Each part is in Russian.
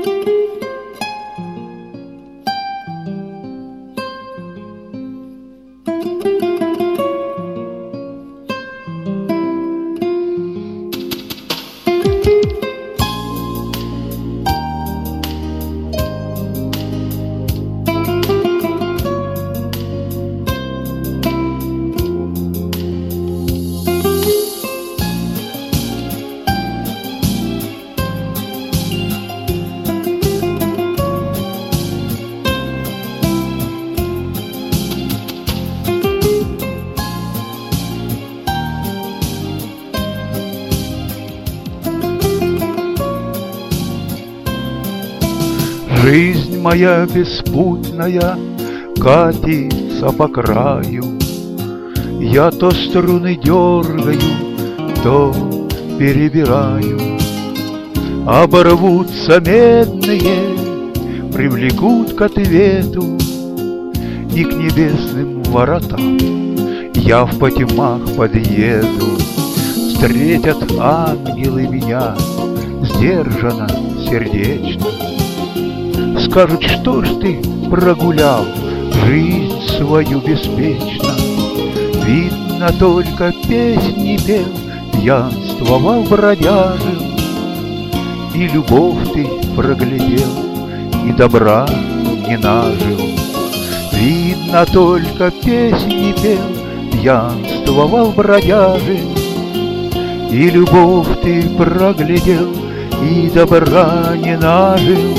Жизнь моя беспутная катится по краю. Я то струны дергаю, то перебираю. Оборвутся медные, привлекут к ответу, и к небесным воротам я в потемах подъеду. Встретят ангелы меня сдержанно, сердечно. Скажут, что ж ты прогулял жизнь свою беспечно. Видно, только песни пел, пьянствовал бродяжил, и любовь ты проглядел, и добра не нажил. Видно, только песни пел, пьянствовал бродяжил, и любовь ты проглядел, и добра не нажил.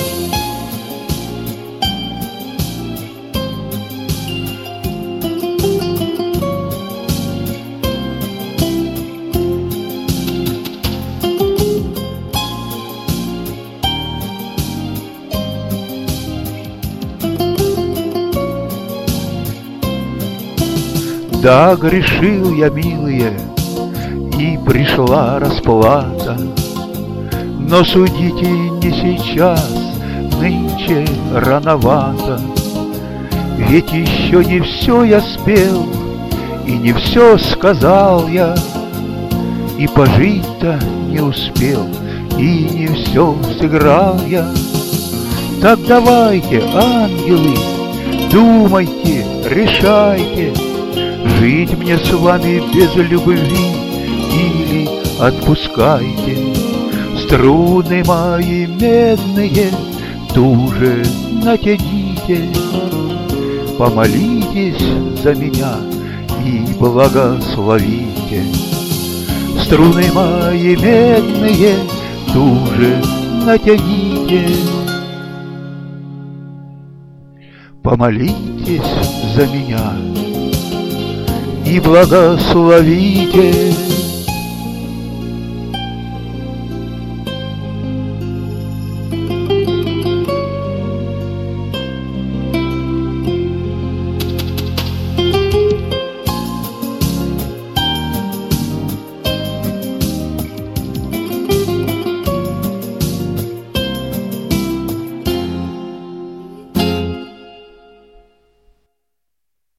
Да, грешил я, милые, и пришла расплата, но судите не сейчас, нынче рановато. Ведь еще не все я спел, и не все сказал я, и пожить-то не успел, и не все сыграл я. Так давайте, ангелы, думайте, решайте, жить мне с вами без любви или отпускайте. Струны мои медные туже натяните, помолитесь за меня и благословите. Струны мои медные туже натяните, помолитесь за меня и благословите.